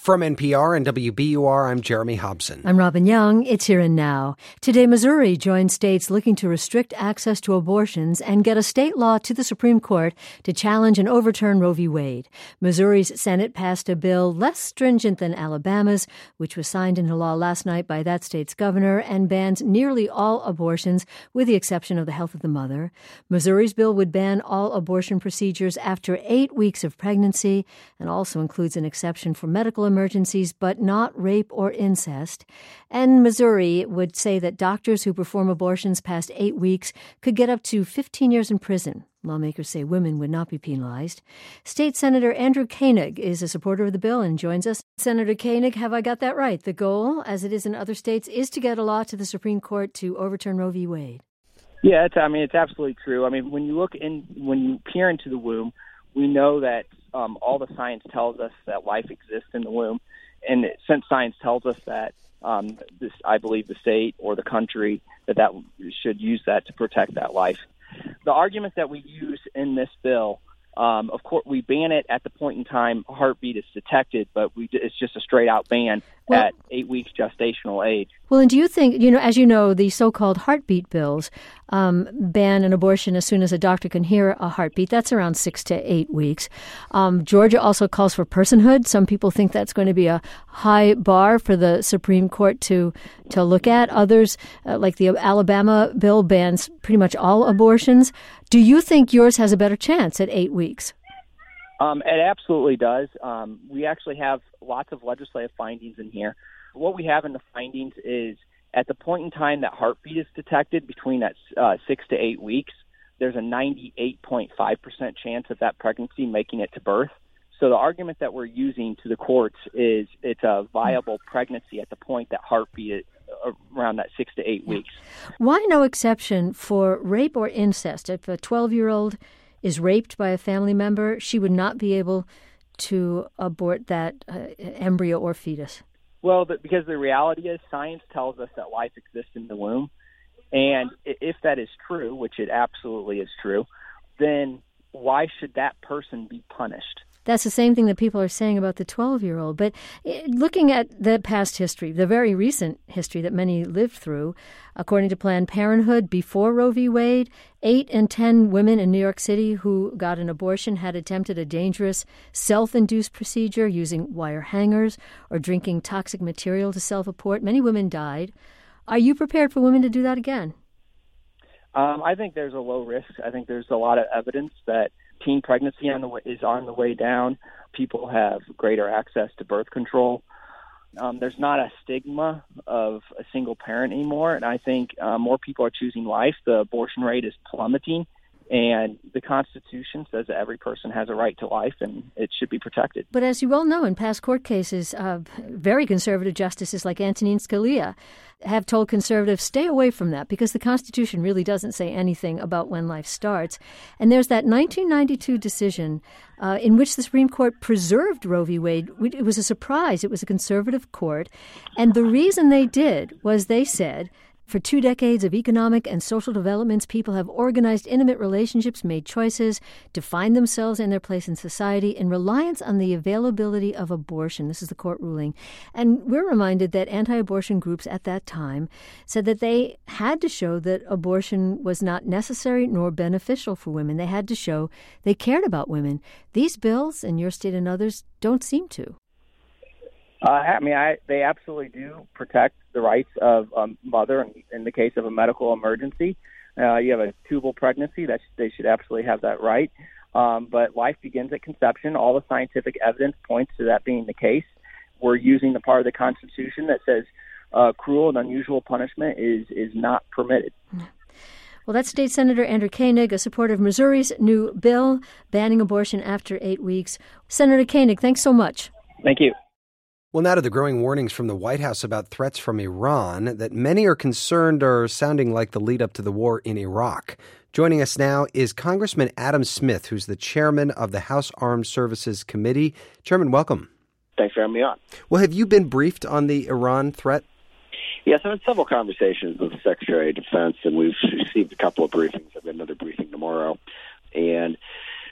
From NPR and WBUR, I'm Jeremy Hobson. I'm Robin Young. It's Here and Now. Today, Missouri joined states looking to restrict access to abortions and get a state law to the Supreme Court to challenge and overturn Roe v. Wade. Missouri's Senate passed a bill less stringent than Alabama's, which was signed into law last night by that state's governor and bans nearly all abortions, with the exception of the health of the mother. Missouri's bill would ban all abortion procedures after 8 weeks of pregnancy and also includes an exception for medical emergencies, but not rape or incest. And Missouri would say that doctors who perform abortions past 8 weeks could get up to 15 years in prison. Lawmakers say women would not be penalized. State Senator Andrew Koenig is a supporter of the bill and joins us. Senator Koenig, have I got that right? The goal, as it is in other states, is to get a law to the Supreme Court to overturn Roe v. Wade. Yeah, it's absolutely true. When you peer into the womb, we know that all the science tells us that life exists in the womb, and since science tells us that, I believe the state or the country that should use that to protect that life. The argument that we use in this bill, of course, we ban it at the point in time a heartbeat is detected, but it's just a straight-out ban at 8 weeks gestational age. Well, and do you think, as you know, the so-called heartbeat bills ban an abortion as soon as a doctor can hear a heartbeat. That's around 6 to 8 weeks. Georgia also calls for personhood. Some people think that's going to be a high bar for the Supreme Court to look at. Others, like the Alabama bill, bans pretty much all abortions. Do you think yours has a better chance at 8 weeks? It absolutely does. We actually have lots of legislative findings in here. What we have in the findings is at the point in time that heartbeat is detected, between that 6 to 8 weeks, there's a 98.5% chance of that pregnancy making it to birth. So the argument that we're using to the courts is it's a viable pregnancy at the point that heartbeat is around that 6 to 8 weeks. Why no exception for rape or incest? If a 12-year-old is raped by a family member, she would not be able to abort that embryo or fetus. Well, because the reality is science tells us that life exists in the womb. And if that is true, which it absolutely is true, then why should that person be punished? That's the same thing that people are saying about the 12-year-old. But looking at the past history, the very recent history that many lived through, according to Planned Parenthood, before Roe v. Wade, 8 in 10 women in New York City who got an abortion had attempted a dangerous self-induced procedure using wire hangers or drinking toxic material to self-abort. Many women died. Are you prepared for women to do that again? I think there's a low risk. I think there's a lot of evidence that teen pregnancy is on the way down. People have greater access to birth control. There's not a stigma of a single parent anymore, and I think more people are choosing life. The abortion rate is plummeting, and the Constitution says that every person has a right to life, and it should be protected. But as you well know, in past court cases, very conservative justices like Antonin Scalia have told conservatives, stay away from that, because the Constitution really doesn't say anything about when life starts. And there's that 1992 decision in which the Supreme Court preserved Roe v. Wade. It was a surprise. It was a conservative court. And the reason they did was they said, for 2 decades of economic and social developments, people have organized intimate relationships, made choices, defined themselves and their place in society in reliance on the availability of abortion. This is the court ruling. And we're reminded that anti-abortion groups at that time said that they had to show that abortion was not necessary nor beneficial for women. They had to show they cared about women. These bills, in your state and others, don't seem to. They absolutely do protect the rights of a mother in the case of a medical emergency. You have a tubal pregnancy, they should absolutely have that right. But life begins at conception. All the scientific evidence points to that being the case. We're using the part of the Constitution that says cruel and unusual punishment is not permitted. Well, that's State Senator Andrew Koenig, a supporter of Missouri's new bill banning abortion after 8 weeks. Senator Koenig, thanks so much. Thank you. Well, now to the growing warnings from the White House about threats from Iran that many are concerned are sounding like the lead up to the war in Iraq. Joining us now is Congressman Adam Smith, who's the chairman of the House Armed Services Committee. Chairman, welcome. Thanks for having me on. Well, have you been briefed on the Iran threat? Yes, I've had several conversations with the Secretary of Defense, and we've received a couple of briefings. I've got another briefing tomorrow. And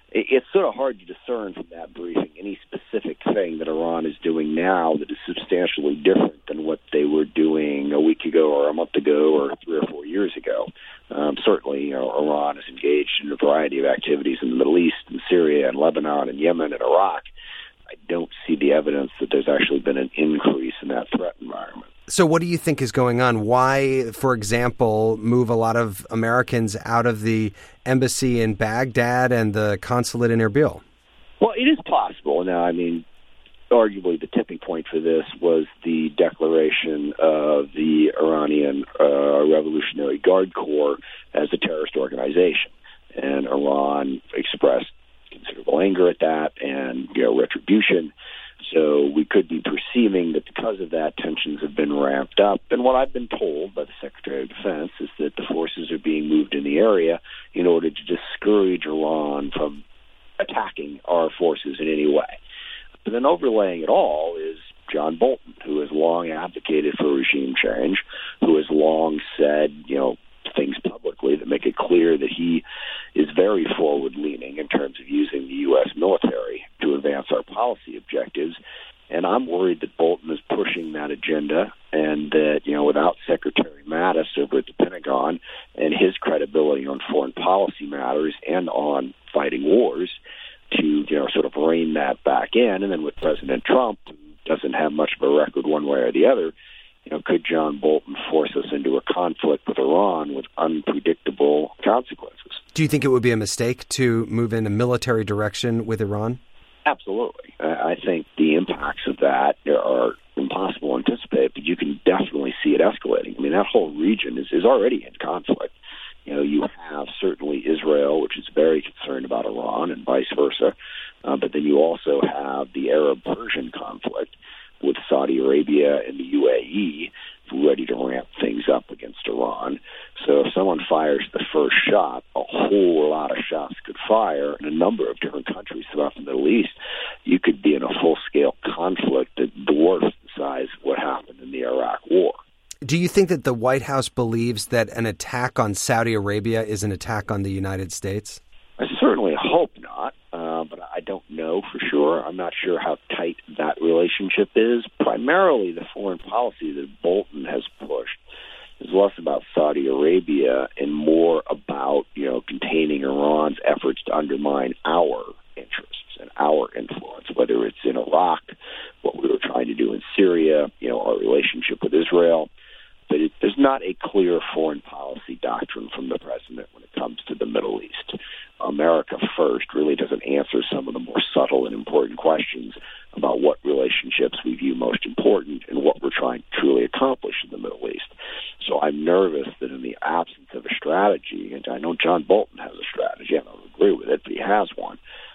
it's sort of hard to discern from that briefing any specific thing that Iran is doing now that is substantially different than what they were doing a week ago or a month ago or 3 or 4 years ago. Certainly, Iran is engaged in a variety of activities in the Middle East, in Syria, and Lebanon, and Yemen, and Iraq. I don't see the evidence that there's actually been an increase in that threat environment. So what do you think is going on? Why, for example, move a lot of Americans out of the embassy in Baghdad and the consulate in Erbil? Well, it is possible. Now, I mean, arguably the tipping point for this was the declaration of the Iranian Revolutionary Guard Corps as a terrorist organization. And Iran expressed considerable anger at that and retribution. So we could be perceiving that because of that, tensions have been ramped up. And what I've been told by the Secretary of Defense is that the forces are being moved in the area in order to discourage Iran from attacking our forces in any way. But then overlaying it all is John Bolton, who has long advocated for regime change, who has long said, things publicly that make it clear that he is very forward-leaning in terms of using the U.S. military to advance our policy objectives. And I'm worried that Bolton is pushing that agenda and that, without Secretary Mattis over at the Pentagon and his credibility on foreign policy matters and on fighting wars, to, sort of rein that back in. And then with President Trump, who doesn't have much of a record one way or the other, could John Bolton force us into a conflict with Iran with unpredictable consequences? Do you think it would be a mistake to move in a military direction with Iran? Absolutely. I think the impacts of that are impossible to anticipate, but you can definitely see it escalating. I mean, that whole region is already in conflict. You have certainly Israel, which is very concerned about Iran, and vice versa. But then you also have the Arab-Persian conflict with Saudi Arabia and the UAE ready to ramp things up against Iran. So if someone fires the first shot, a whole lot of shots could fire in a number of different countries throughout the Middle East. You could be in a full-scale conflict that dwarfs the size of what happened in the Iraq War. Do you think that the White House believes that an attack on Saudi Arabia is an attack on the United States? I certainly hope not, but I don't know for sure. I'm not sure how tight that relationship is. Primarily, the foreign policy that Bolton has pushed is less about Saudi Arabia and more about, containing Iran's efforts to undermine our interests and our influence, whether it's in Iraq, what we were trying to do in Syria, our relationship with Israel. But there's not a clear foreign policy doctrine from the president when it comes to the Middle East. America First really doesn't answer some of the more subtle and important questions about what relationships we view most important and what we're trying to truly accomplish in the Middle East. So I'm nervous that in the absence of a strategy, and I know John Bolton has a strategy, I don't agree with it, but he has one,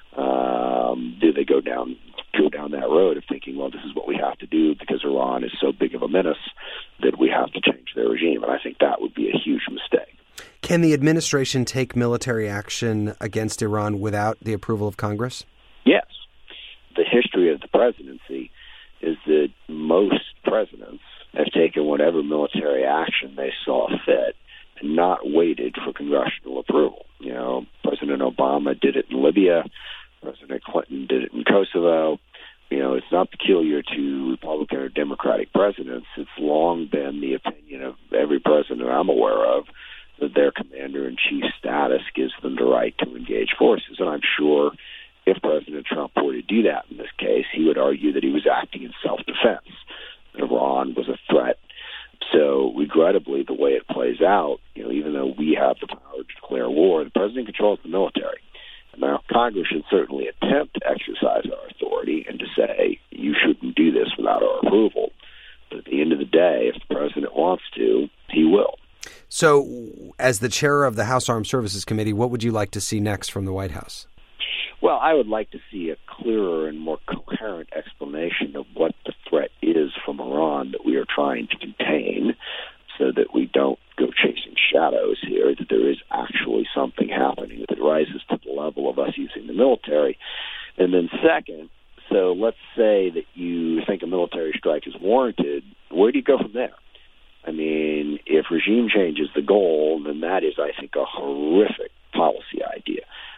do they go down that road of thinking, well, this is what we have to do because Iran is so big of a menace that we have to change their regime. And I think that would be a huge mistake. Can the administration take military action against Iran without the approval of Congress? Yes. The history of the presidency is that most presidents have taken whatever military action they saw fit and not waited for congressional approval. President Obama did it in Libya. President Clinton did it in Kosovo. It's not peculiar to Republican or Democratic presidents. It's long been the opinion of every president I'm aware of that their commander-in-chief status gives them the right to engage forces. And I'm sure if President Trump were to do that in this case, he would argue that he was acting in self-defense. Iran was a threat. So regrettably, the way it plays out, even though we have the power to declare war, the president controls the military. Now, Congress should certainly attempt to exercise our authority and to say, you shouldn't do this without our approval. But at the end of the day, if the president wants to, he will. So, as the chair of the House Armed Services Committee, what would you like to see next from the White House? Well, I would like to see a clearer and more coherent explanation of what the threat is from Iran that we are trying to contain so that we don't go chasing shadows here, that there is actually something happening that rises to the level of us using the military. And then second, so let's say that you think a military strike is warranted, where do you go from there? I mean, if regime change is the goal, then that is, I think, a horrific policy idea.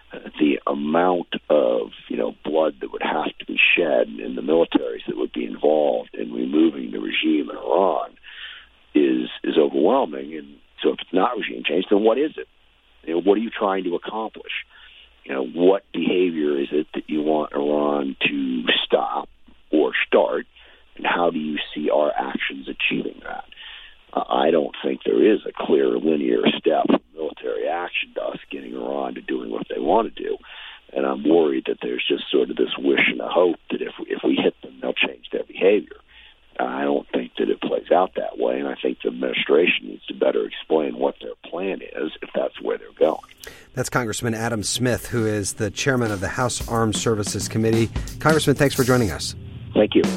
the amount of blood that would have to be shed in the militaries that would be involved in removing the regime in Iran is overwhelming. And so if it's not regime change, then what is it? What are you trying to accomplish? What behavior is it that you want Iran to stop or start, and how do you see our actions achieving that? I don't think there is a clear linear step from military action to us getting Iran to doing what they want to do. And I'm worried that there's just sort of this wish and a hope that if we hit them, they'll change their behavior. I don't think that it plays out that way, and I think the administration needs to better explain what their plan is if that's where they're going. That's Congressman Adam Smith, who is the chairman of the House Armed Services Committee. Congressman, thanks for joining us. Thank you.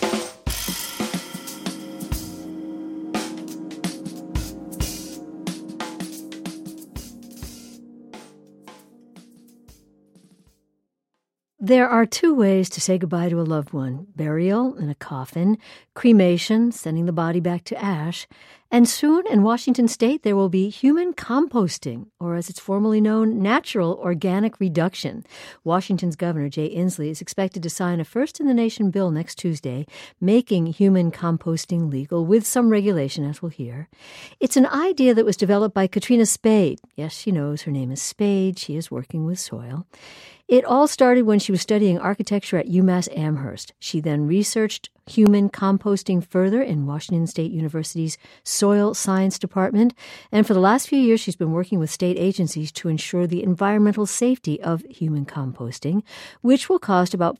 There are two ways to say goodbye to a loved one: burial in a coffin, cremation, sending the body back to ash, and soon in Washington state there will be human composting, or as it's formally known, natural organic reduction. Washington's Governor Jay Inslee is expected to sign a first-in-the-nation bill next Tuesday, making human composting legal with some regulation, as we'll hear. It's an idea that was developed by Katrina Spade. Yes, she knows her name is Spade. She is working with soil. It all started when she was studying architecture at UMass Amherst. She then researched human composting further in Washington State University's Soil Science Department, and for the last few years she's been working with state agencies to ensure the environmental safety of human composting, which will cost about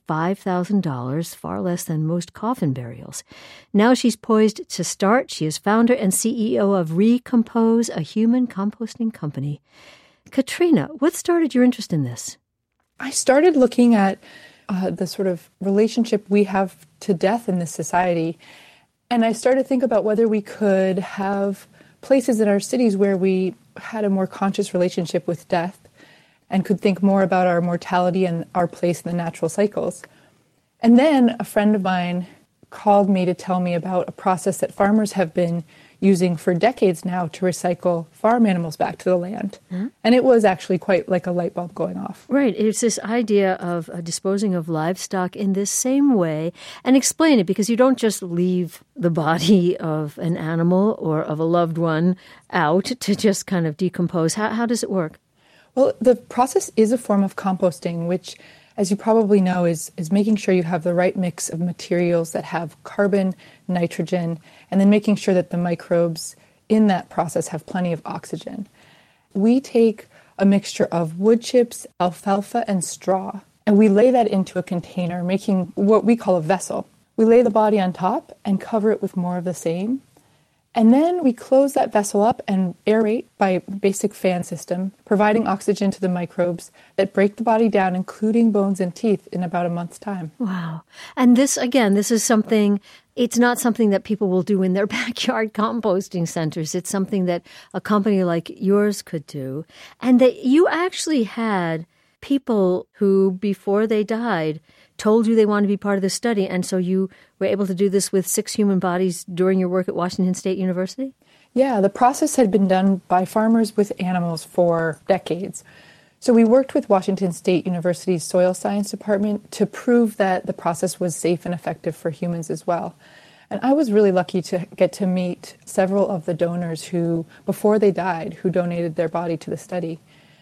$5,000, far less than most coffin burials. Now she's poised to start. She is founder and CEO of Recompose, a human composting company. Katrina, what started your interest in this? I started looking at the sort of relationship we have to death in this society, and I started to think about whether we could have places in our cities where we had a more conscious relationship with death and could think more about our mortality and our place in the natural cycles. And then a friend of mine called me to tell me about a process that farmers have been using for decades now to recycle farm animals back to the land. Mm-hmm. And it was actually quite like a light bulb going off. Right. It's this idea of disposing of livestock in this same way. And explain it, because you don't just leave the body of an animal or of a loved one out to just kind of decompose. How does it work? Well, the process is a form of composting, which, as you probably know, is making sure you have the right mix of materials that have carbon, nitrogen, and then making sure that the microbes in that process have plenty of oxygen. We take a mixture of wood chips, alfalfa, and straw, and we lay that into a container, making what we call a vessel. We lay the body on top and cover it with more of the same. And then we close that vessel up and aerate by basic fan system, providing oxygen to the microbes that break the body down, including bones and teeth, in about a month's time. Wow. And this is something, it's not something that people will do in their backyard composting centers. It's something that a company like yours could do. And that you actually had people who, before they died, told you they wanted to be part of the study, and so you were able to do this with 6 human bodies during your work at Washington State University? Yeah, the process had been done by farmers with animals for decades. So we worked with Washington State University's Soil Science Department to prove that the process was safe and effective for humans as well. And I was really lucky to get to meet several of the donors who, before they died, who donated their body to the study,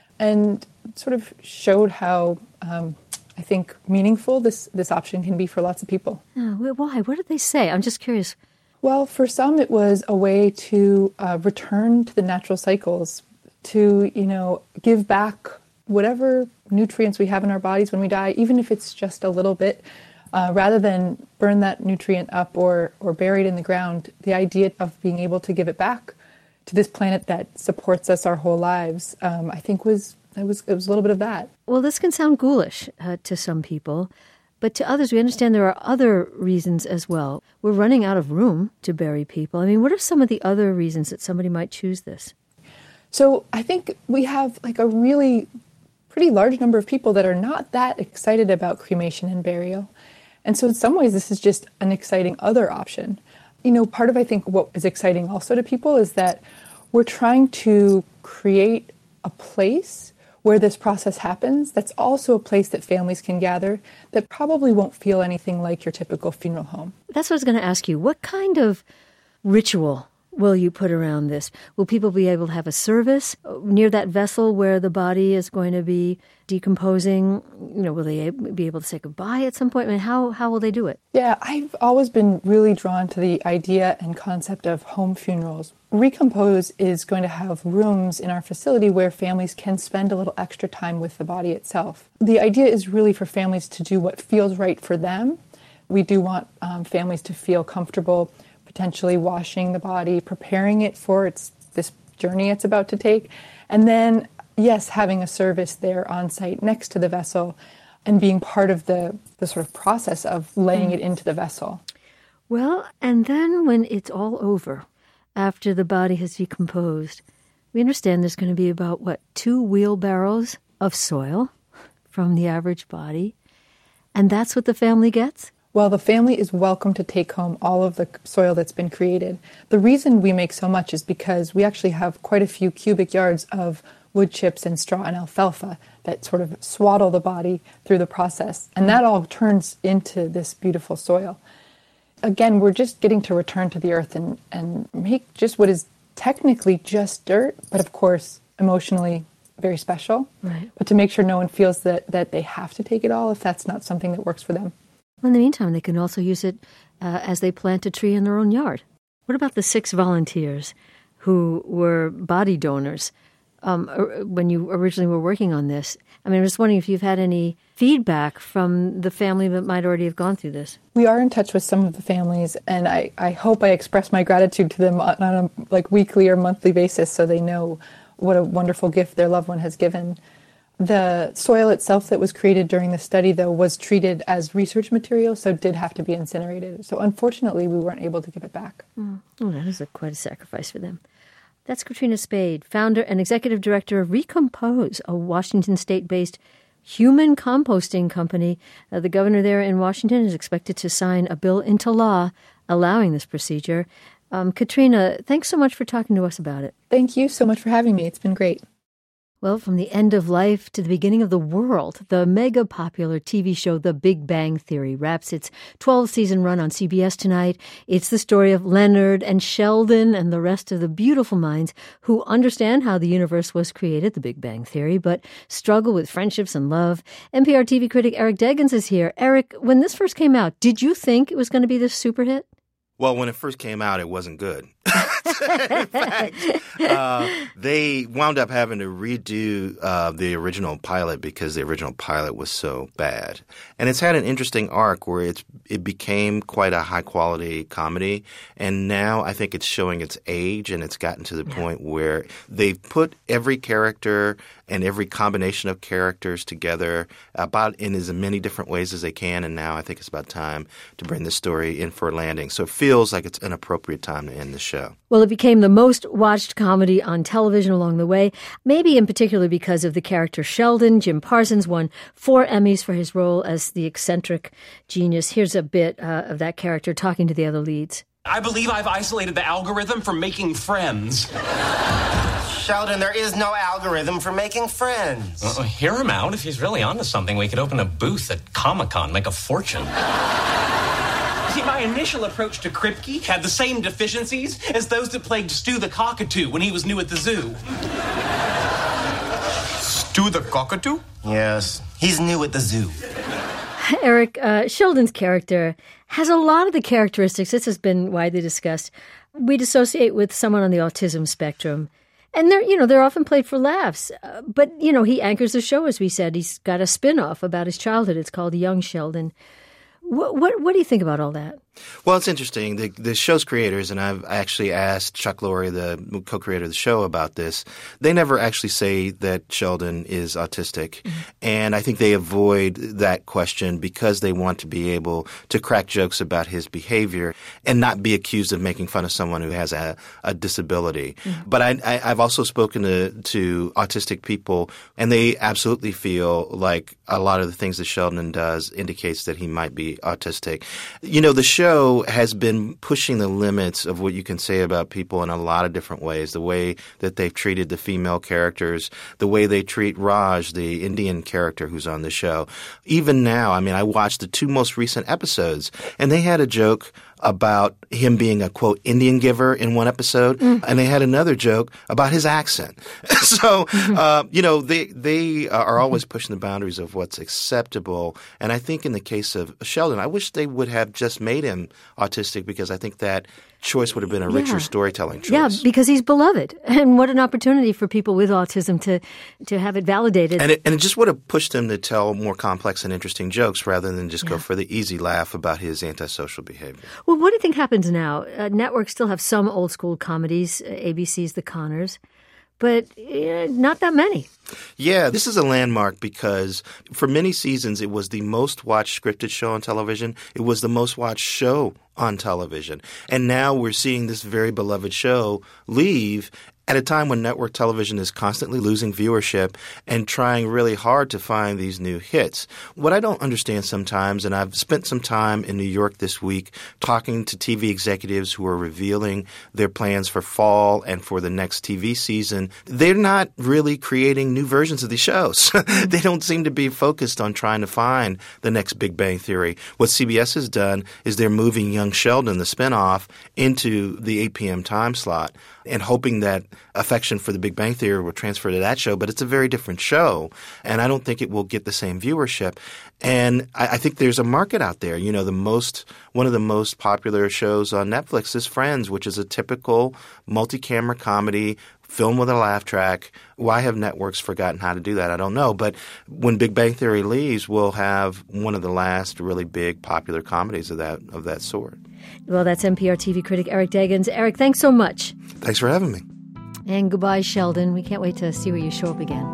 and sort of showed how I think meaningful this option can be for lots of people. Oh, why? What did they say? I'm just curious. Well, for some, it was a way to return to the natural cycles, to, give back whatever nutrients we have in our bodies when we die, even if it's just a little bit, rather than burn that nutrient up or bury it in the ground. The idea of being able to give it back to this planet that supports us our whole lives, I think it was a little bit of that. Well, this can sound ghoulish to some people, but to others, we understand there are other reasons as well. We're running out of room to bury people. I mean, what are some of the other reasons that somebody might choose this? So I think we have a really pretty large number of people that are not that excited about cremation and burial. And so in some ways, this is just an exciting other option. Part of, I think, what is exciting also to people is that we're trying to create a place where this process happens, that's also a place that families can gather that probably won't feel anything like your typical funeral home. That's what I was going to ask you. What kind of ritual will you put around this? Will people be able to have a service near that vessel where the body is going to be decomposing? Will they be able to say goodbye at some point? I mean, how will they do it? Yeah, I've always been really drawn to the idea and concept of home funerals. Recompose is going to have rooms in our facility where families can spend a little extra time with the body itself. The idea is really for families to do what feels right for them. We do want families to feel comfortable potentially washing the body, preparing it for this journey it's about to take, and then, yes, having a service there on site next to the vessel and being part of the sort of process of laying it into the vessel. Well, and then when it's all over, after the body has decomposed, we understand there's going to be about, 2 wheelbarrows of soil from the average body, and that's what the family gets? Well, the family is welcome to take home all of the soil that's been created. The reason we make so much is because we actually have quite a few cubic yards of wood chips and straw and alfalfa that sort of swaddle the body through the process. And that all turns into this beautiful soil. Again, we're just getting to return to the earth and make just what is technically just dirt, but of course, emotionally very special. Right. But to make sure no one feels that they have to take it all if that's not something that works for them. Well, in the meantime, they can also use it as they plant a tree in their own yard. What about the 6 volunteers who were body donors when you originally were working on this? I mean, I'm just wondering if you've had any feedback from the family that might already have gone through this. We are in touch with some of the families, and I hope I express my gratitude to them on a weekly or monthly basis so they know what a wonderful gift their loved one has given. The soil itself that was created during the study, though, was treated as research material, so it did have to be incinerated. So unfortunately, we weren't able to give it back. Oh, that is quite a sacrifice for them. That's Katrina Spade, founder and executive director of Recompose, a Washington state-based human composting company. The governor there in Washington is expected to sign a bill into law allowing this procedure. Katrina, thanks so much for talking to us about it. Thank you so much for having me. It's been great. Well, from the end of life to the beginning of the world, the mega-popular TV show The Big Bang Theory wraps its 12-season run on CBS tonight. It's the story of Leonard and Sheldon and the rest of the beautiful minds who understand how the universe was created, The Big Bang Theory, but struggle with friendships and love. NPR TV critic Eric Deggans is here. Eric, when this first came out, did you think it was going to be this super hit? Well, when it first came out, it wasn't good. In fact, they wound up having to redo the original pilot because the original pilot was so bad. And it's had an interesting arc where it became quite a high-quality comedy. And now I think it's showing its age, and it's gotten to the point where they've put every character and every combination of characters together about in as many different ways as they can. And now I think it's about time to bring the story in for a landing. So it feels like it's an appropriate time to end the show. Well, it became the most watched comedy on television along the way, maybe in particular because of the character Sheldon. Jim Parsons won 4 Emmys for his role as the eccentric genius. Here's a bit of that character talking to the other leads. I believe I've isolated the algorithm for making friends. Sheldon, there is no algorithm for making friends. Hear him out. If he's really onto something, we could open a booth at Comic-Con, make a fortune. See, my initial approach to Kripke had the same deficiencies as those that plagued Stu the Cockatoo when he was new at the zoo. Stu the Cockatoo? Yes, he's new at the zoo. Eric, Sheldon's character has a lot of the characteristics, this has been widely discussed, we'd associate with someone on the autism spectrum. And they're often played for laughs. But, he anchors the show, as we said. He's got a spin-off about his childhood. It's called Young Sheldon. What do you think about all that? Well, it's interesting. The show's creators, and I've actually asked Chuck Lorre, the co-creator of the show, about this. They never actually say that Sheldon is autistic. Mm-hmm. And I think they avoid that question because they want to be able to crack jokes about his behavior and not be accused of making fun of someone who has a disability. Mm-hmm. But I've also spoken to autistic people, and they absolutely feel like a lot of the things that Sheldon does indicates that he might be autistic. The show show has been pushing the limits of what you can say about people in a lot of different ways. The way that they've treated the female characters, the way they treat Raj, the Indian character who's on the show. Even now, I mean, I watched the 2 most recent episodes, and they had a joke about him being a, quote, Indian giver in one episode, and they had another joke about his accent. So, they are always pushing the boundaries of what's acceptable. And I think in the case of Sheldon, I wish they would have just made him autistic, because I think that choice would have been a richer storytelling choice. Yeah, because he's beloved. And what an opportunity for people with autism to have it validated. And it just would have pushed him to tell more complex and interesting jokes rather than just go for the easy laugh about his antisocial behavior. Well, what do you think happens now? Networks still have some old school comedies, ABC's The Conners, but not that many. Yeah, this is a landmark because for many seasons it was the most watched scripted show on television. It was the most watched show on television. And now we're seeing this very beloved show leave at a time when network television is constantly losing viewership and trying really hard to find these new hits. What I don't understand sometimes, and I've spent some time in New York this week talking to TV executives who are revealing their plans for fall and for the next TV season, they're not really creating new versions of these shows. They don't seem to be focused on trying to find the next Big Bang Theory. What CBS has done is they're moving Young Sheldon, the spinoff, into the 8 p.m. time slot and hoping that affection for the Big Bang Theory will transfer to that show. But it's a very different show, and I don't think it will get the same viewership. And I think there's a market out there. You know, one of the most popular shows on Netflix is Friends, which is a typical multi-camera comedy, film with a laugh track. Why have networks forgotten how to do that? I don't know. But when Big Bang Theory leaves, we'll have one of the last really big popular comedies of that sort. Well, that's NPR TV critic Eric Deggans. Eric, thanks so much. Thanks for having me. And goodbye, Sheldon. We can't wait to see where you show up again.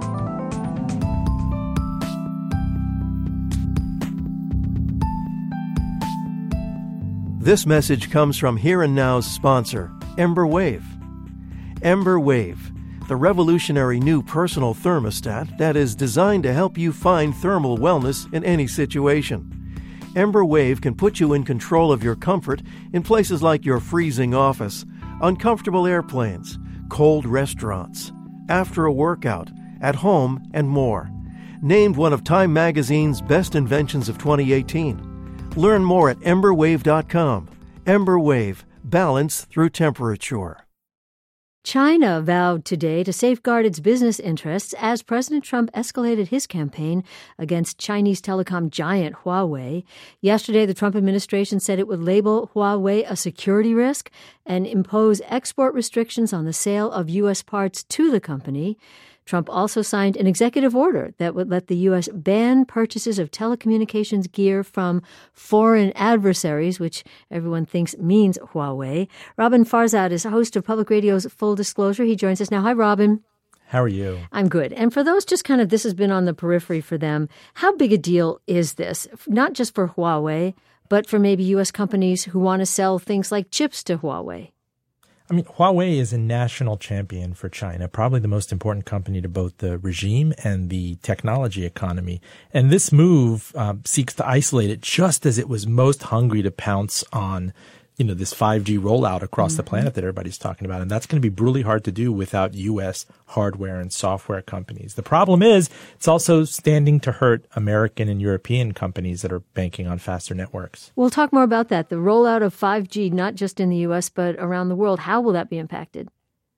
This message comes from Here and Now's sponsor, Ember Wave. Ember Wave, the revolutionary new personal thermostat that is designed to help you find thermal wellness in any situation. Ember Wave can put you in control of your comfort in places like your freezing office, uncomfortable airplanes, cold restaurants, after a workout, at home, and more. Named one of Time Magazine's best inventions of 2018. Learn more at emberwave.com. Ember Wave, balance through temperature. China vowed today to safeguard its business interests as President Trump escalated his campaign against Chinese telecom giant Huawei. Yesterday, the Trump administration said it would label Huawei a security risk and impose export restrictions on the sale of U.S. parts to the company. Trump also signed an executive order that would let the U.S. ban purchases of telecommunications gear from foreign adversaries, which everyone thinks means Huawei. Robin Farzad is host of Public Radio's Full Disclosure. He joins us now. Hi, Robin. How are you? I'm good. And for those just kind of, this has been on the periphery for them, how big a deal is this? Not just for Huawei, but for maybe U.S. companies who want to sell things like chips to Huawei. I mean, Huawei is a national champion for China, probably the most important company to both the regime and the technology economy. And this move seeks to isolate it just as it was most hungry to pounce on, this 5G rollout across the planet that everybody's talking about. And that's going to be brutally hard to do without U.S. hardware and software companies. The problem is it's also standing to hurt American and European companies that are banking on faster networks. We'll talk more about that. The rollout of 5G, not just in the U.S., but around the world. How will that be impacted?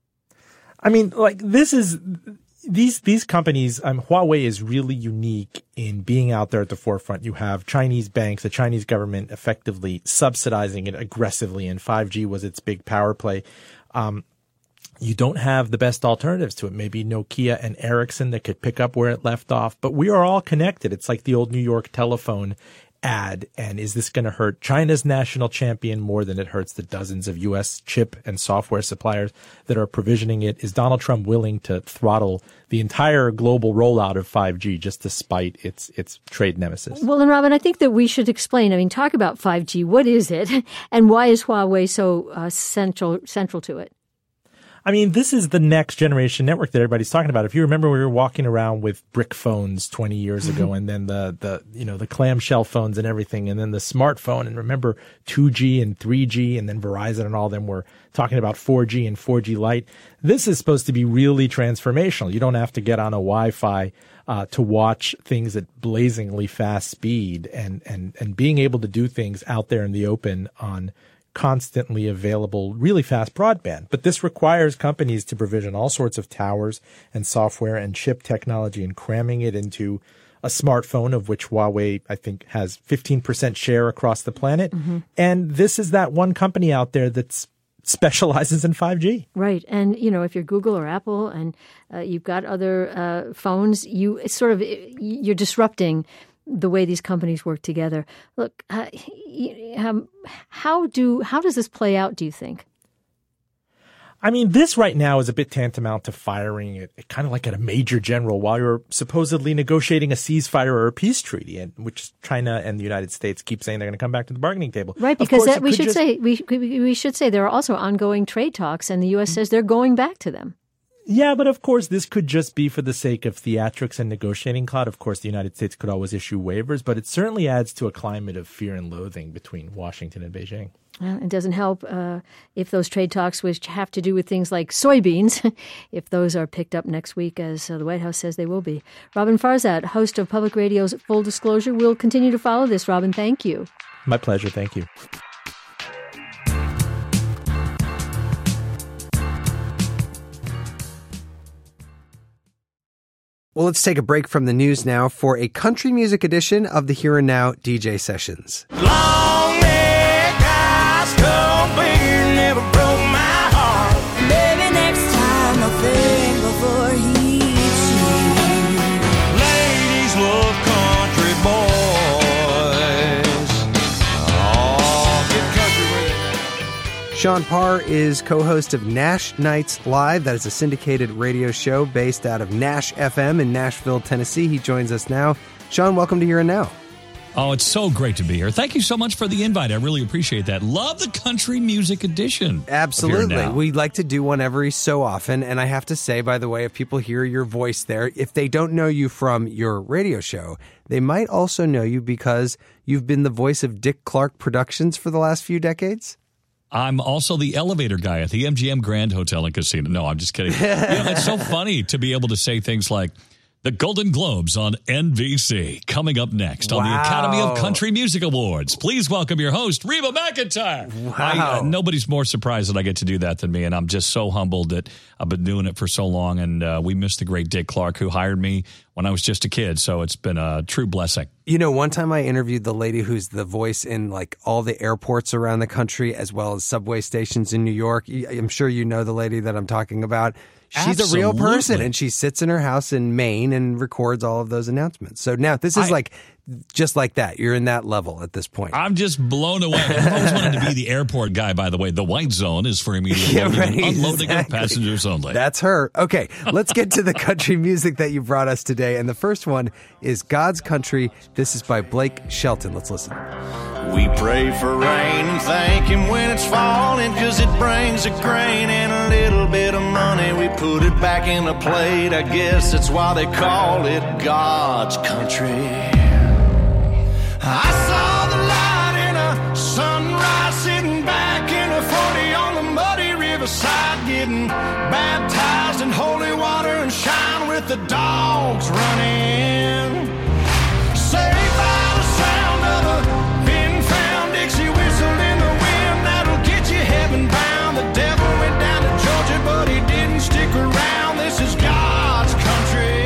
I mean, these companies, Huawei is really unique in being out there at the forefront. You have Chinese banks, the Chinese government effectively subsidizing it aggressively, and 5G was its big power play. You don't have the best alternatives to it. Maybe Nokia and Ericsson that could pick up where it left off, but we are all connected. It's like the old New York telephone ad. And is this going to hurt China's national champion more than it hurts the dozens of U.S. chip and software suppliers that are provisioning it? Is Donald Trump willing to throttle the entire global rollout of 5G just to spite its trade nemesis? Well, and Robin, I think that we should explain. Talk about 5G. What is it? And why is Huawei so central to it? I mean, this is the next generation network that everybody's talking about. If you remember, we were walking around with brick phones 20 years ago, and then the clamshell phones and everything, and then the smartphone, and remember 2G and 3G, and then Verizon and all of them were talking about 4G and 4G Lite. This is supposed to be really transformational. You don't have to get on a Wi-Fi to watch things at blazingly fast speed, and being able to do things out there in the open on constantly available, really fast broadband. But this requires companies to provision all sorts of towers and software and chip technology and cramming it into a smartphone, of which Huawei, I think, has 15% share across the planet. Mm-hmm. And this is that one company out there that's specializes in 5G. Right. And, if you're Google or Apple and you've got other phones, you're disrupting the way these companies work together. Look, how does this play out, do you think? I mean, this right now is a bit tantamount to firing it kind of like at a major general while you're supposedly negotiating a ceasefire or a peace treaty, and which China and the United States keep saying they're going to come back to the bargaining table. Right, because we should say there are also ongoing trade talks, and the U.S. says they're going back to them. Yeah, but of course, this could just be for the sake of theatrics and negotiating clout. Of course, the United States could always issue waivers, but it certainly adds to a climate of fear and loathing between Washington and Beijing. Well, it doesn't help if those trade talks, which have to do with things like soybeans, if those are picked up next week, as the White House says they will be. Robin Farzad, host of Public Radio's Full Disclosure, will continue to follow this. Robin, thank you. My pleasure. Thank you. Well, let's take a break from the news now for a country music edition of the Here and Now DJ Sessions. Long neck eyes come clear, never broke my heart. Maybe next time I'll think before he cheats. Ladies love country boys. Oh, get country with. Sean Parr is co-host of Nash Nights Live. That is a syndicated radio show based out of Nash FM in Nashville, Tennessee. He joins us now. Sean, welcome to Here and Now. Oh, it's so great to be here. Thank you so much for the invite. I really appreciate that. Love the country music edition. Absolutely. We like to do one every so often. And I have to say, by the way, if people hear your voice there, if they don't know you from your radio show, they might also know you because you've been the voice of Dick Clark Productions for the last few decades. I'm also the elevator guy at the MGM Grand Hotel and Casino. No, I'm just kidding. It's so funny to be able to say things like the Golden Globes on NBC coming up next on the Academy of Country Music Awards. Please welcome your host, Reba McEntire. Wow. Nobody's more surprised that I get to do that than me, and I'm just so humbled that I've been doing it for so long, and we miss the great Dick Clark, who hired me when I was just a kid, so it's been a true blessing. One time I interviewed the lady who's the voice in like all the airports around the country as well as subway stations in New York. I'm sure you know the lady that I'm talking about. She's Absolutely. a real person, and she sits in her house in Maine and records all of those announcements. So now this is just like that. You're in that level at this point. I'm just blown away. I've always wanted to be the airport guy, by the way. The white zone is for immediate loading and unloading of passengers only. That's her. Okay, let's get to the country music that you brought us today. And the first one is God's Country. This is by Blake Shelton. Let's listen. We pray for rain and thank him when it's falling, 'cause it brings a grain and a little bit of money. We put it back in a plate. I guess that's why they call it God's Country. I saw the light in a sunrise, sitting back in a 40 on the muddy riverside, getting baptized in holy water and shine with the dogs running. Saved by the sound of a pin-found Dixie whistle in the wind that'll get you heaven bound. The devil went down to Georgia, but he didn't stick around. This is God's country.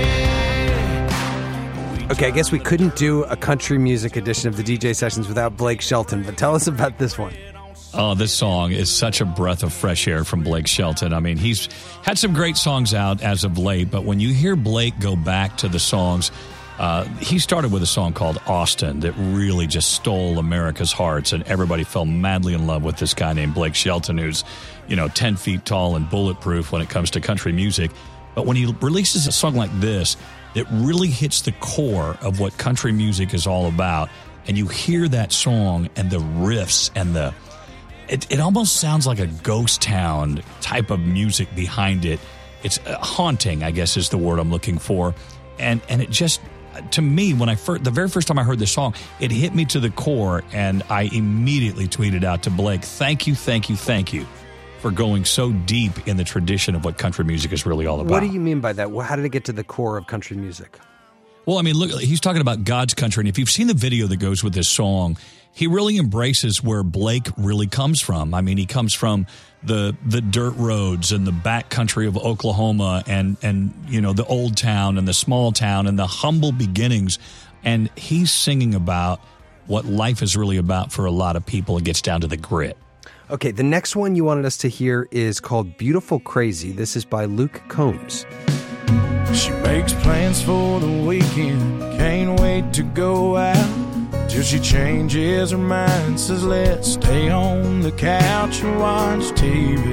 Okay, I guess we couldn't do a country music edition of the DJ Sessions without Blake Shelton, but tell us about this one. Oh, this song is such a breath of fresh air from Blake Shelton. I mean, he's had some great songs out as of late, but when you hear Blake go back to the songs, he started with a song called Austin that really just stole America's hearts, and everybody fell madly in love with this guy named Blake Shelton, who's, 10 feet tall and bulletproof when it comes to country music. But when he releases a song like this, it really hits the core of what country music is all about. And you hear that song and the riffs and the it almost sounds like a ghost town type of music behind it. It's haunting, I guess is the word I'm looking for. And it just, to me, when the very first time I heard this song, it hit me to the core, and I immediately tweeted out to Blake, thank you for going so deep in the tradition of what country music is really all about. What do you mean by that? How did it get to the core of country music? Well, I mean, look, he's talking about God's country, and if you've seen the video that goes with this song, he really embraces where Blake really comes from. I mean, he comes from the dirt roads and the back country of Oklahoma and the old town and the small town and the humble beginnings. And he's singing about what life is really about for a lot of people. It gets down to the grit. Okay, the next one you wanted us to hear is called Beautiful Crazy. This is by Luke Combs. She makes plans for the weekend, can't wait to go out, till she changes her mind, says let's stay on the couch and watch TV.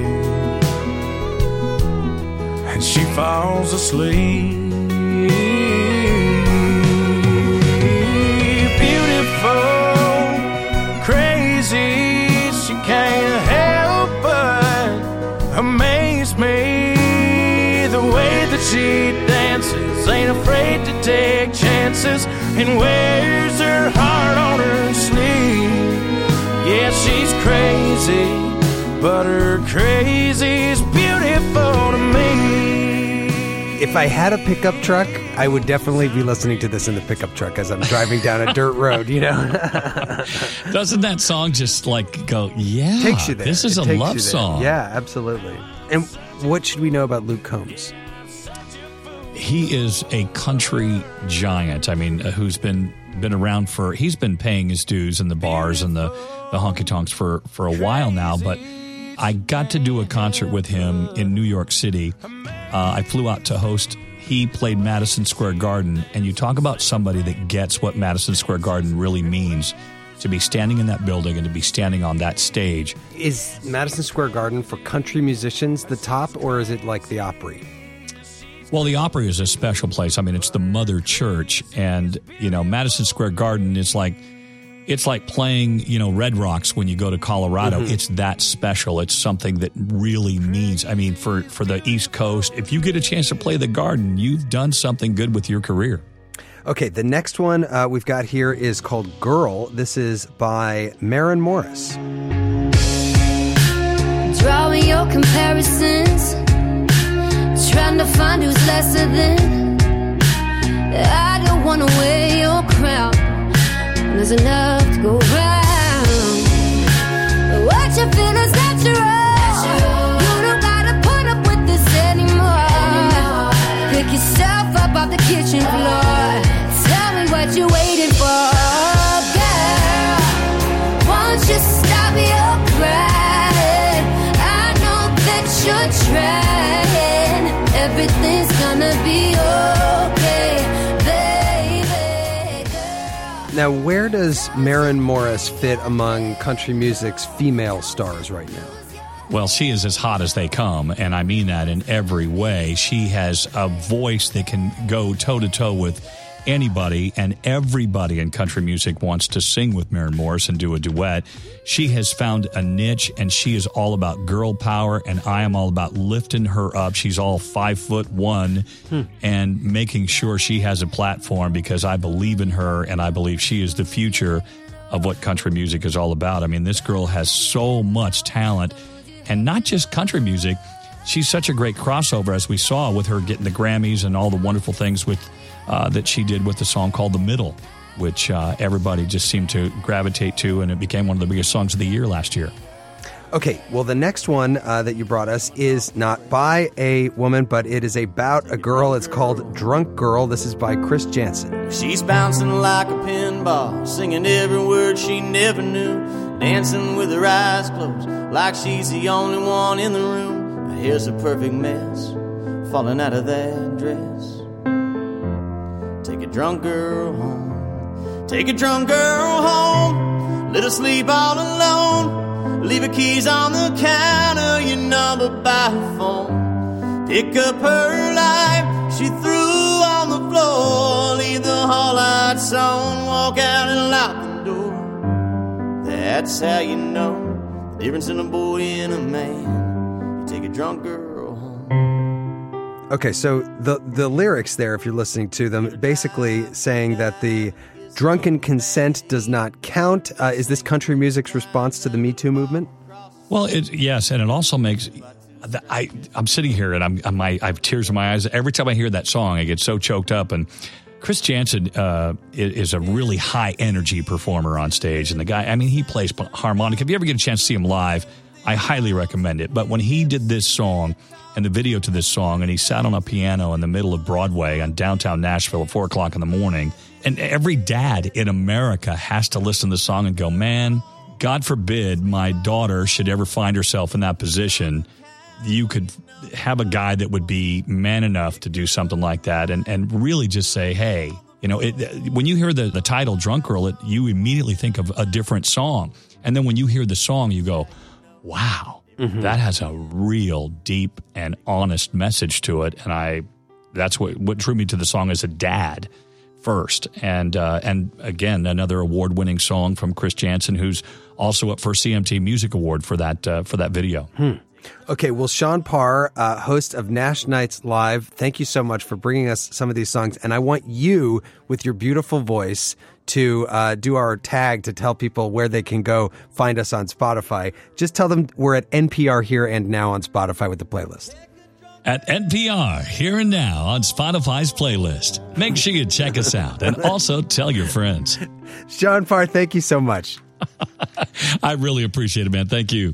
And she falls asleep. Beautiful, crazy, she can't help but amaze me. The way that she dances, ain't afraid to take chances, and wears her heart on her sleeve. Yeah, she's crazy, but her crazy's beautiful to me. If I had a pickup truck, I would definitely be listening to this in the pickup truck as I'm driving down a dirt road, Doesn't that song just like go, yeah, takes you there. This is a love song. Yeah, absolutely. And what should we know about Luke Combs? He is a country giant. I mean, who's been around he's been paying his dues in the bars and the honky-tonks for a while now, but I got to do a concert with him in New York City. I flew out to host. He played Madison Square Garden, and you talk about somebody that gets what Madison Square Garden really means, to be standing in that building and to be standing on that stage. Is Madison Square Garden for country musicians the top, or is it like the Opry? Well, the Opry is a special place. I mean, it's the mother church, and Madison Square Garden is like playing Red Rocks when you go to Colorado. Mm-hmm. It's that special. It's something that really means. I mean, for the East Coast, if you get a chance to play the Garden, you've done something good with your career. Okay, the next one we've got here is called Girl. This is by Maren Morris. Drawing your comparisons, trying to find who's lesser than. I don't want to wear your crown. There's enough to go round. What you feel is natural. You don't gotta put up with this anymore. Pick yourself up off the kitchen floor. Tell me what you're waiting for, girl. Won't you stop your crying? I know that you're trying. Everything's gonna be okay, baby, girl. Now, where does Maren Morris fit among country music's female stars right now? Well, she is as hot as they come, and I mean that in every way. She has a voice that can go toe-to-toe with anybody, and everybody in country music wants to sing with Maren Morris and do a duet. She has found a niche, and she is all about girl power, and I am all about lifting her up. She's all 5'1" and making sure she has a platform, because I believe in her, and I believe she is the future of what country music is all about. I mean, this girl has so much talent, and not just country music. She's such a great crossover, as we saw with her getting the Grammys and all the wonderful things with that she did with the song called The Middle, which everybody just seemed to gravitate to, and it became one of the biggest songs of the year last year. Okay, well, the next one that you brought us is not by a woman, but it is about a girl. It's called Drunk Girl. This is by Chris Jansen. She's bouncing like a pinball, singing every word she never knew, dancing with her eyes closed, like she's the only one in the room. Her hair's a perfect mess, falling out of that dress. Take a drunk girl home, take a drunk girl home, let her sleep all alone, leave her keys on the counter, your number by her phone. Pick up her life she threw on the floor, leave the hall lights on, walk out and lock the door. That's how you know Difference in a boy and a man. You take a drunk girl home. Okay, so the lyrics there, if you're listening to them, basically saying that the drunken consent does not count. Is this country music's response to the Me Too movement? Well, yes, and it also makes... I'm sitting here and I have tears in my eyes. Every time I hear that song, I get so choked up. And Chris Janson is a really high-energy performer on stage. And the guy, I mean, he plays harmonica. If you ever get a chance to see him live, I highly recommend it. But when he did this song and the video to this song, and he sat on a piano in the middle of Broadway on downtown Nashville at 4 o'clock in the morning, and every dad in America has to listen to the song and go, man, God forbid my daughter should ever find herself in that position. You could have a guy that would be man enough to do something like that and really just say, hey, you know, when you hear the title Drunk Girl, you immediately think of a different song. And then when you hear the song, you go, wow, that has a real deep and honest message to it. And that's what drew me to the song as a dad first. And again, another award-winning song from Chris Janson, who's also up for a CMT Music Award for that video. Okay, well, Sean Parr, host of Nash Nights Live, thank you so much for bringing us some of these songs. And I want you, with your beautiful voice, to do our tag to tell people where they can go find us on Spotify. Just tell them we're at NPR Here and Now on Spotify with the playlist. At NPR Here and Now on Spotify's playlist. Make sure you check us out and also tell your friends. Sean Parr, thank you so much. I really appreciate it, man. Thank you.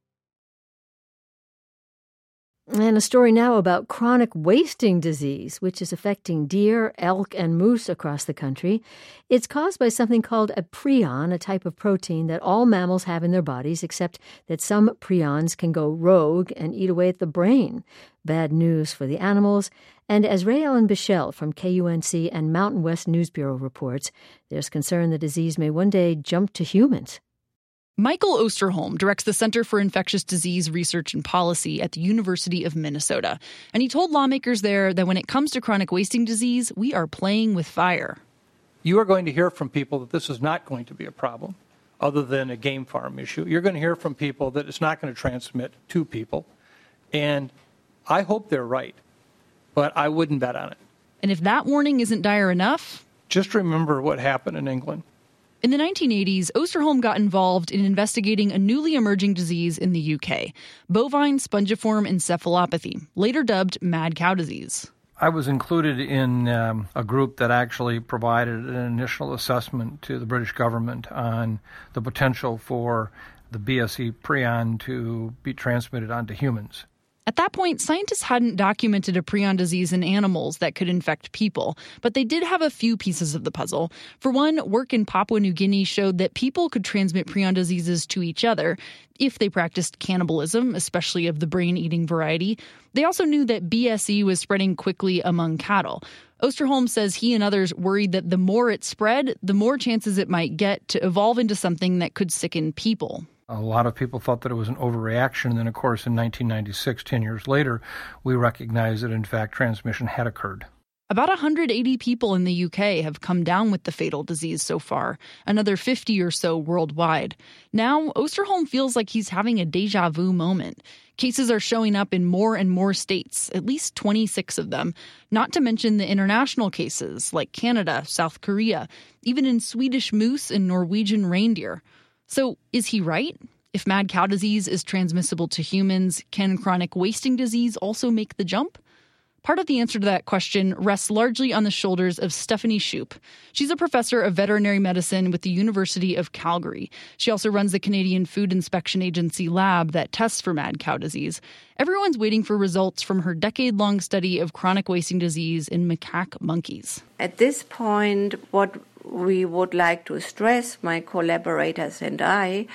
And a story now about chronic wasting disease, which is affecting deer, elk, and moose across the country. It's caused by something called a prion, a type of protein that all mammals have in their bodies, except that some prions can go rogue and eat away at the brain. Bad news for the animals. And as Ray Ellen Bichelle from KUNC and Mountain West News Bureau reports, there's concern the disease may one day jump to humans. Michael Osterholm directs the Center for Infectious Disease Research and Policy at the University of Minnesota. And he told lawmakers there that when it comes to chronic wasting disease, we are playing with fire. You are going to hear from people that this is not going to be a problem other than a game farm issue. You're going to hear from people that it's not going to transmit to people. And I hope they're right, but I wouldn't bet on it. And if that warning isn't dire enough, just remember what happened in England. In the 1980s, Osterholm got involved in investigating a newly emerging disease in the UK, bovine spongiform encephalopathy, later dubbed mad cow disease. I was included in a group that actually provided an initial assessment to the British government on the potential for the BSE prion to be transmitted onto humans. At that point, scientists hadn't documented a prion disease in animals that could infect people, but they did have a few pieces of the puzzle. For one, work in Papua New Guinea showed that people could transmit prion diseases to each other if they practiced cannibalism, especially of the brain-eating variety. They also knew that BSE was spreading quickly among cattle. Osterholm says he and others worried that the more it spread, the more chances it might get to evolve into something that could sicken people. A lot of people thought that it was an overreaction. And then, of course, in 1996, 10 years later, we recognized that, in fact, transmission had occurred. About 180 people in the UK have come down with the fatal disease so far, another 50 or so worldwide. Now, Osterholm feels like he's having a deja vu moment. Cases are showing up in more and more states, at least 26 of them, not to mention the international cases like Canada, South Korea, even in Swedish moose and Norwegian reindeer. So is he right? If mad cow disease is transmissible to humans, can chronic wasting disease also make the jump? Part of the answer to that question rests largely on the shoulders of Stephanie Shoup. She's a professor of veterinary medicine with the University of Calgary. She also runs the Canadian Food Inspection Agency lab that tests for mad cow disease. Everyone's waiting for results from her decade-long study of chronic wasting disease in macaque monkeys. At this point, what we would like to stress, my collaborators and I,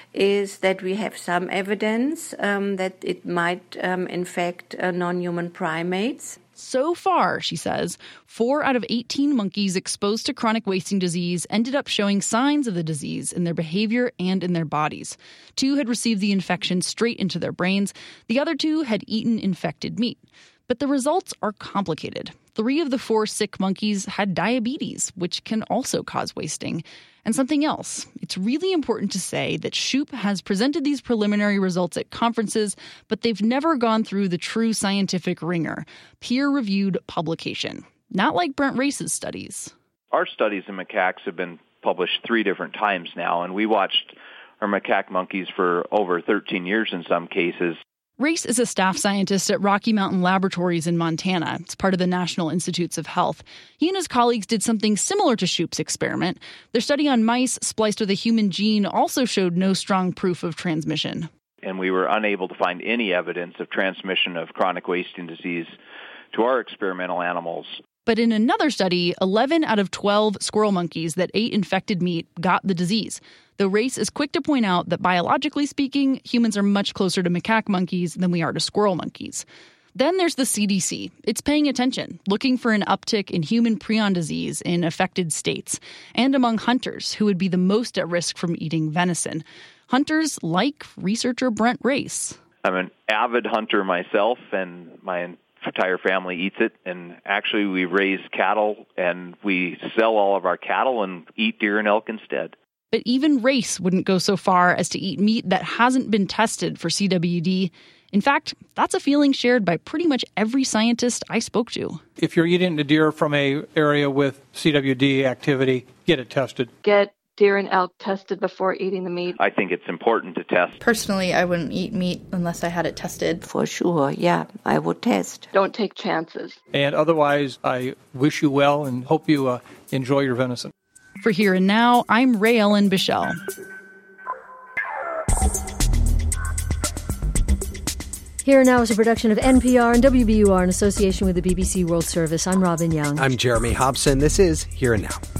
is that we have some evidence that it might infect non-human primates. So far, she says, 4 out of 18 monkeys exposed to chronic wasting disease ended up showing signs of the disease in their behavior and in their bodies. 2 had received the infection straight into their brains. The other 2 had eaten infected meat. But the results are complicated. 3 of the 4 sick monkeys had diabetes, which can also cause wasting. And something else, it's really important to say that Shoup has presented these preliminary results at conferences, but they've never gone through the true scientific ringer, peer-reviewed publication. Not like Brent Race's studies. Our studies in macaques have been published 3 different times now, and we watched our macaque monkeys for over 13 years in some cases. Race is a staff scientist at Rocky Mountain Laboratories in Montana. It's part of the National Institutes of Health. He and his colleagues did something similar to Shoup's experiment. Their study on mice spliced with a human gene also showed no strong proof of transmission. And we were unable to find any evidence of transmission of chronic wasting disease to our experimental animals. But in another study, 11 out of 12 squirrel monkeys that ate infected meat got the disease. Though Race is quick to point out that biologically speaking, humans are much closer to macaque monkeys than we are to squirrel monkeys. Then there's the CDC. It's paying attention, looking for an uptick in human prion disease in affected states and among hunters who would be the most at risk from eating venison. Hunters like researcher Brent Race. I'm an avid hunter myself, and my entire family eats it. And actually, we raise cattle, and we sell all of our cattle and eat deer and elk instead. But even Race wouldn't go so far as to eat meat that hasn't been tested for CWD. In fact, that's a feeling shared by pretty much every scientist I spoke to. If you're eating a deer from an area with CWD activity, get it tested. Get deer and elk tested before eating the meat. I think it's important to test. Personally, I wouldn't eat meat unless I had it tested. For sure, yeah, I would test. Don't take chances. And otherwise, I wish you well and hope you enjoy your venison. For Here and Now, I'm Ray Ellen Bichelle. Here and Now is a production of NPR and WBUR in association with the BBC World Service. I'm Robin Young. I'm Jeremy Hobson. This is Here and Now.